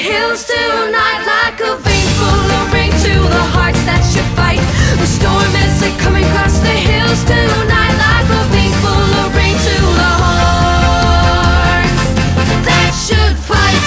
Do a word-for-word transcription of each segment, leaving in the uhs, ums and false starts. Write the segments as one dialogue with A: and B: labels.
A: hills tonight, like a vein full of rain to the hearts that should fight. The storm is coming across the hills tonight, like a vein full of rain to the hearts that should fight.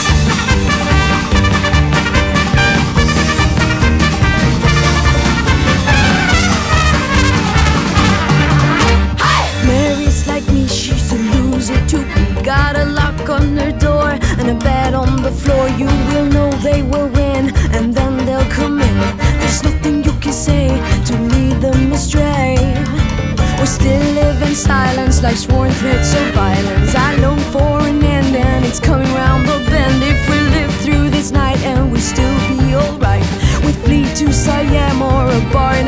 A: Hey! Mary's like me, she's a loser too. Got a lock on her door and a bed on the floor. You will know they will win, and then they'll come in. There's nothing you can say to lead them astray. We still live in silence, like sworn threats of violence. I long for an end, and it's coming round the bend. If we live through this night and we still be alright, we flee to Siam or a bar in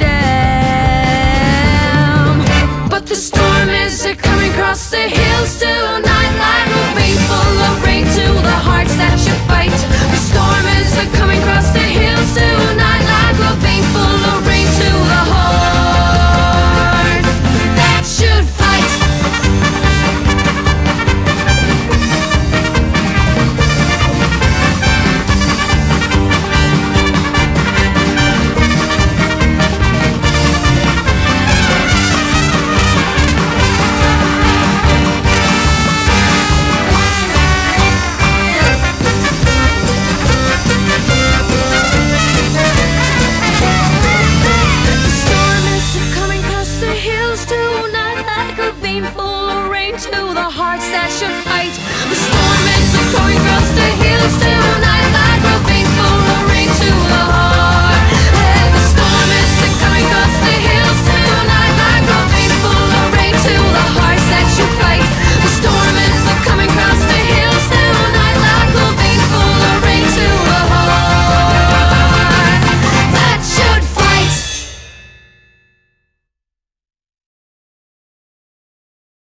A: Amsterdam. But the storm is coming across the hills tonight, like a vein full of rain to the hearts that should fight. The storm is coming across the hills tonight, like a vein full of rain to the hearts that should fight. Full of rain to the hearts that should fight. The storm is coming across the hills.